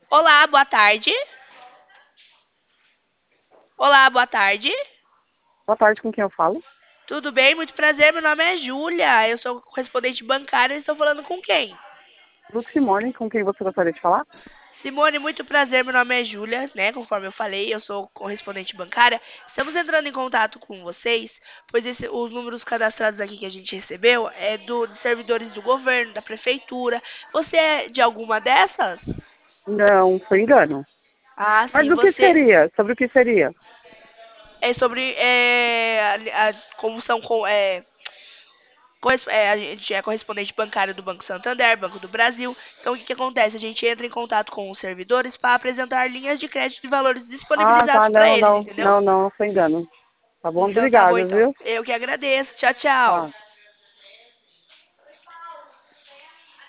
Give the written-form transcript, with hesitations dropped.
Olá, boa tarde. Olá, boa tarde. Boa tarde, com quem eu falo? Tudo bem? Muito prazer. Meu nome é Júlia. Eu sou correspondente bancária e estou falando com quem? Good morning, com quem você gostaria de falar? Simone, muito prazer. Meu nome é Júlia, né? Conforme eu falei, eu sou correspondente bancária. Estamos entrando em contato com vocês, pois os números cadastrados aqui que a gente recebeu é de servidores do governo, da prefeitura. Você é de alguma dessas? Não, foi engano. Ah, Mas sim. do que Você seria? Sobre o que seria? é sobre como são a gente é correspondente bancário do Banco Santander, Banco do Brasil. Então, o que acontece? A gente entra em contato com os servidores para apresentar linhas de crédito e valores Ah, disponibilizados tá, para não, eles, não, entendeu? não, não, foi engano. Tá bom, Então, tá bom, obrigado, então. viu? Eu que agradeço. Tchau, tchau. Tá.